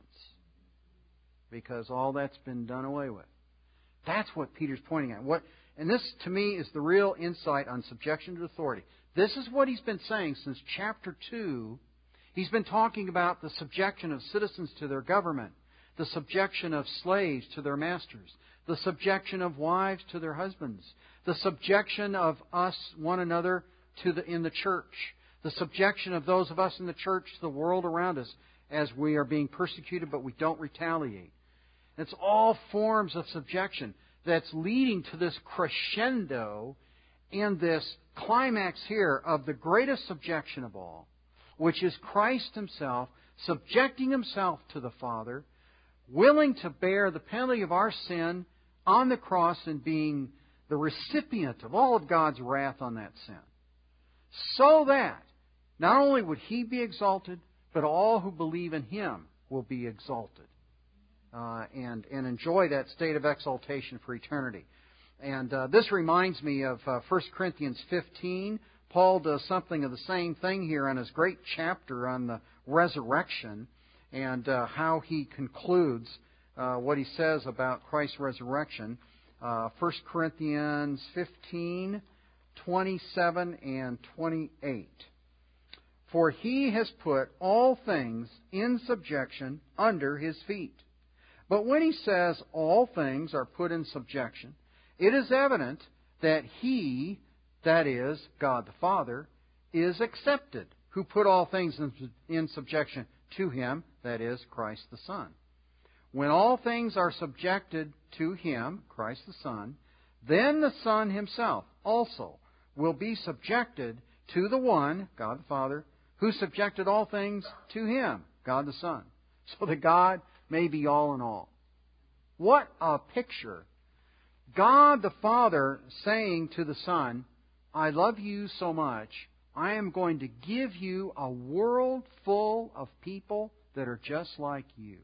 because all that's been done away with. That's what Peter's pointing at. And this, to me, is the real insight on subjection to authority. This is what he's been saying since chapter 2. He's been talking about the subjection of citizens to their government, the subjection of slaves to their masters, the subjection of wives to their husbands, the subjection of us, one another, in the church, the subjection of those of us in the church to the world around us as we are being persecuted, but we don't retaliate. It's all forms of subjection that's leading to this crescendo in this climax here of the greatest subjection of all, which is Christ Himself subjecting Himself to the Father, willing to bear the penalty of our sin on the cross and being the recipient of all of God's wrath on that sin. So that not only would He be exalted, but all who believe in Him will be exalted. And enjoy that state of exaltation for eternity. And this reminds me of 1 Corinthians 15. Paul does something of the same thing here in his great chapter on the resurrection and how he concludes what he says about Christ's resurrection. 1 Corinthians 15, 27 and 28. For He has put all things in subjection under His feet. But when he says all things are put in subjection, it is evident that He, that is, God the Father, is accepted, who put all things in subjection to Him, that is, Christ the Son. When all things are subjected to Him, Christ the Son, then the Son Himself also will be subjected to the one, God the Father, who subjected all things to Him, God the Son, so that God may be all in all. What a picture. God the Father saying to the Son, I love you so much, I am going to give you a world full of people that are just like you.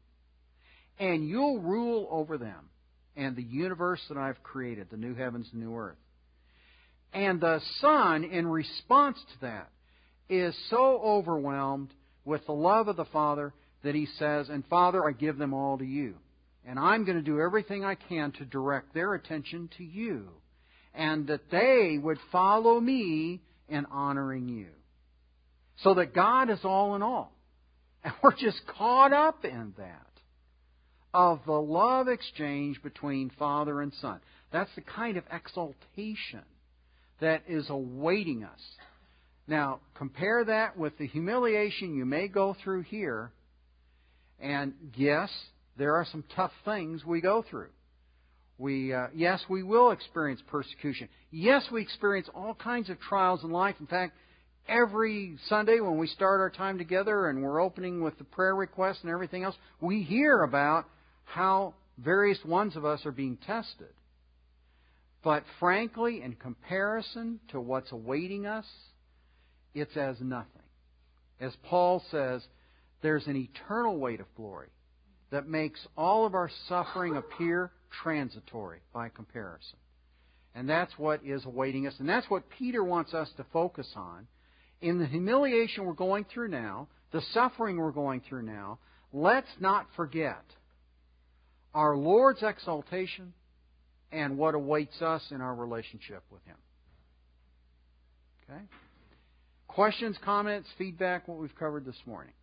And you'll rule over them and the universe that I've created, the new heavens and new earth. And the Son, in response to that, is so overwhelmed with the love of the Father that He says, and Father, I give them all to you. And I'm going to do everything I can to direct their attention to you. And that they would follow me in honoring you. So that God is all in all. And we're just caught up in that. Of the love exchange between Father and Son. That's the kind of exaltation that is awaiting us. Now, compare that with the humiliation you may go through here. And yes, there are some tough things we go through. Yes, we will experience persecution. Yes, we experience all kinds of trials in life. In fact, every Sunday when we start our time together and we're opening with the prayer requests and everything else, we hear about how various ones of us are being tested. But frankly, in comparison to what's awaiting us, it's as nothing. As Paul says, there's an eternal weight of glory that makes all of our suffering appear transitory by comparison. And that's what is awaiting us. And that's what Peter wants us to focus on. In the humiliation we're going through now, the suffering we're going through now, let's not forget our Lord's exaltation and what awaits us in our relationship with Him. Okay? Questions, comments, feedback, what we've covered this morning?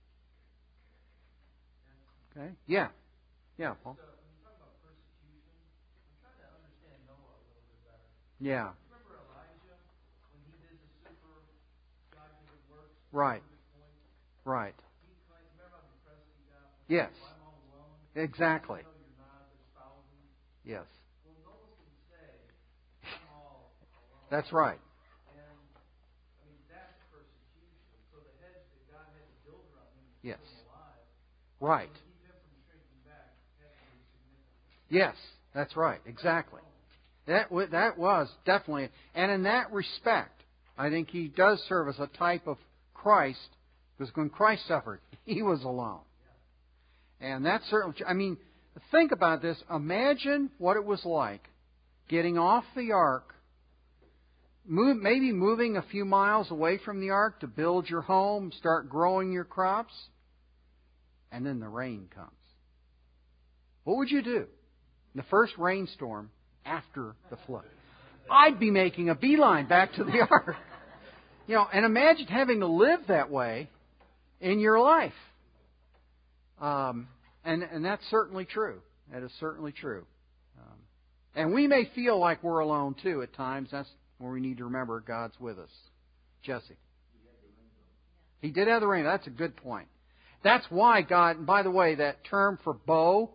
Okay? Yeah. Yeah, Paul. So, when you talk about persecution, I'm trying to understand Noah a little bit better. Yeah. Remember Elijah when he did the super God-given works? Right. Right. Remember how depressed he got? Yes. I'm all alone. Exactly. No, you're not. There's thousands. Yes. Well, Noah can say, I'm all alone. That's right. And, I mean, that's persecution. So the hedge that God had to build around him to keep Yes. him alive, Right. to keep him from shrinking back, had to be significant. Yes, That's right. Exactly. That was definitely, and in that respect, I think He does serve as a type of Christ, because when Christ suffered, He was alone. And that's certainly, I mean, think about this. Imagine what it was like getting off the ark, maybe moving a few miles away from the ark to build your home, start growing your crops, and then the rain comes. What would you do? The first rainstorm after the flood. I'd be making a beeline back to the ark. And imagine having to live that way in your life. And that's certainly true. That is certainly true. And we may feel like we're alone too at times. That's where we need to remember God's with us. Jesse. He did have the rainbow. That's a good point. That's why God, and by the way, that term for bow,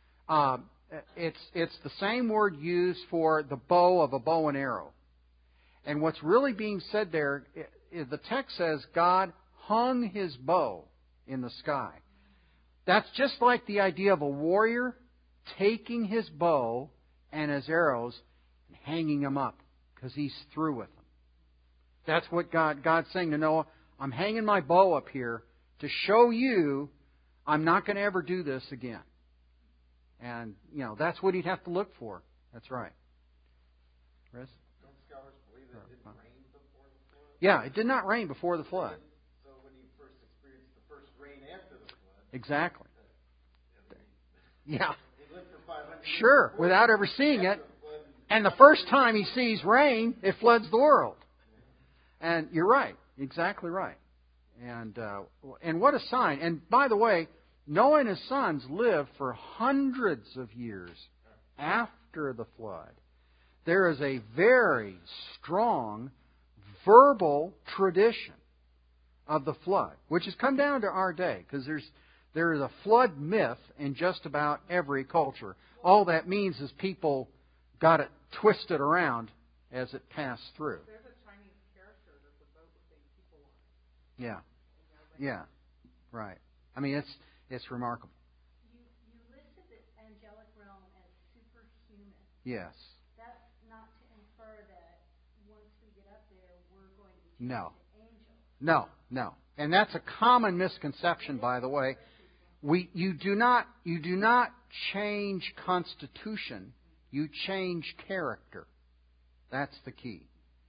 it's the same word used for the bow of a bow and arrow. And what's really being said there, the text says God hung His bow in the sky. That's just like the idea of a warrior taking his bow and his arrows and hanging them up because he's through with them. That's what God's saying to Noah. I'm hanging my bow up here to show you I'm not going to ever do this again. And, that's what He'd have to look for. That's right. Chris? Don't scholars believe it didn't rain before the flood? Yeah, it did not rain before the flood. So when He first experienced the first rain after the flood... Exactly. Yeah. He lived for 500 years Sure, without ever seeing it. And the first time he sees rain, it floods the world. And you're right. Exactly right. And what a sign. And by the way, Noah and his sons lived for hundreds of years after the flood. There is a very strong verbal tradition of the flood, which has come down to our day, because there is a flood myth in just about every culture. All that means is people got it twisted around as it passed through. There's a Chinese character that the boat would take people on. Yeah. Yeah. Right. I mean, it's remarkable. You listed the angelic realm as superhuman. Yes. That's not to infer that once we get up there, we're going to be No. angels. No. And that's a common misconception, by the way. You do not change constitution. You change character. That's the key.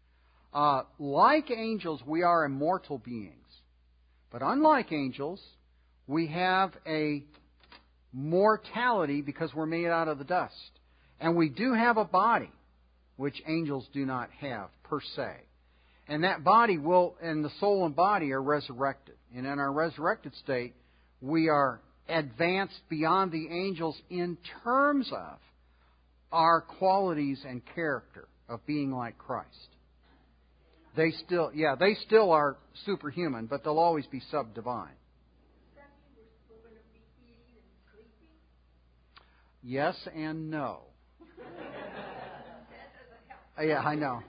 Like angels, we are immortal beings. But unlike angels, we have a mortality because we're made out of the dust. And we do have a body, which angels do not have, per se. And that body and the soul and body are resurrected. And in our resurrected state, we are advanced beyond the angels in terms of our qualities and character of being like Christ. They still are superhuman, but they'll always be subdivine. Yes and no. Yeah, I know.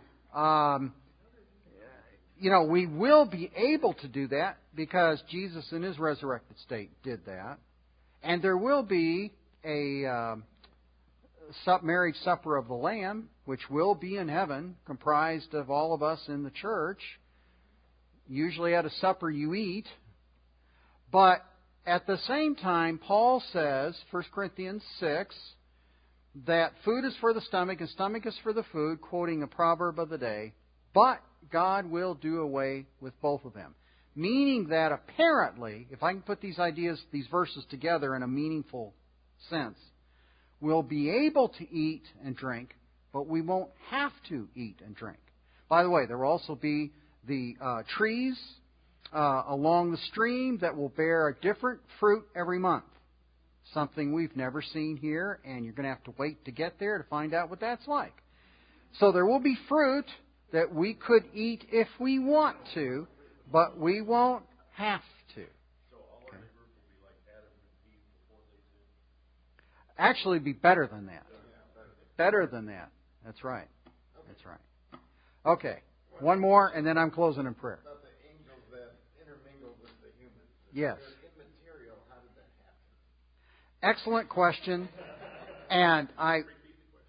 We will be able to do that because Jesus in His resurrected state did that. And there will be a marriage supper of the Lamb, which will be in heaven, comprised of all of us in the church. Usually at a supper you eat. But at the same time, Paul says, 1 Corinthians 6, that food is for the stomach and stomach is for the food, quoting a proverb of the day, but God will do away with both of them. Meaning that apparently, if I can put these verses together in a meaningful sense, we'll be able to eat and drink, but we won't have to eat and drink. By the way, there will also be the trees along the stream that will bear a different fruit every month. Something we've never seen here, and you're going to have to wait to get there to find out what that's like. So there will be fruit that we could eat if we want to, but we won't have to. So all of the group will be like Adam and Eve before they did? Actually, be better than that. Better than that. That's right. That's right. Okay. One more, and then I'm closing in prayer. About the angels that intermingled with the humans. Yes. They're immaterial. How did that happen? Excellent question. And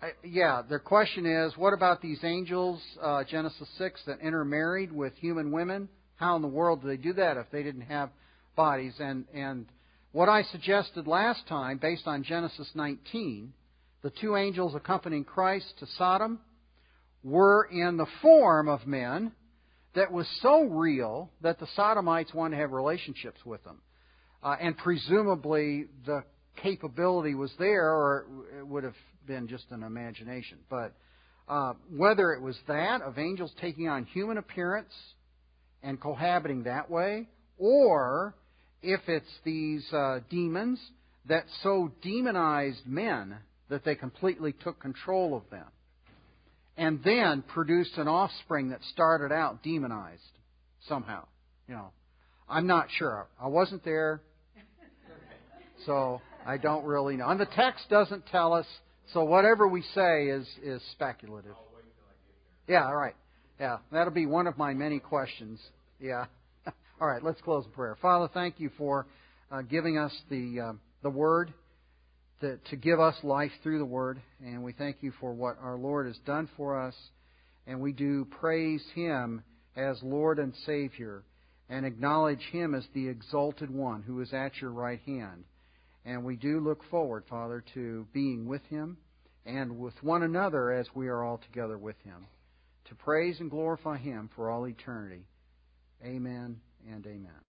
their question is, what about these angels, Genesis 6, that intermarried with human women? How in the world do they do that if they didn't have bodies? And what I suggested last time, based on Genesis 19, the two angels accompanying Christ to Sodom were in the form of men that was so real that the Sodomites wanted to have relationships with them. And presumably the capability was there, or it would have been just an imagination. But whether it was that, of angels taking on human appearance and cohabiting that way, or if it's these demons that so demonized men that they completely took control of them, and then produced an offspring that started out demonized somehow. I'm not sure. I wasn't there, so I don't really know. And the text doesn't tell us, so whatever we say is speculative. Yeah, all right. Yeah, that'll be one of my many questions. Yeah. All right, let's close in prayer. Father, thank you for giving us the Word, to give us life through the Word. And we thank you for what our Lord has done for us. And we do praise Him as Lord and Savior and acknowledge Him as the exalted one who is at your right hand. And we do look forward, Father, to being with Him and with one another as we are all together with Him, to praise and glorify Him for all eternity. Amen and amen.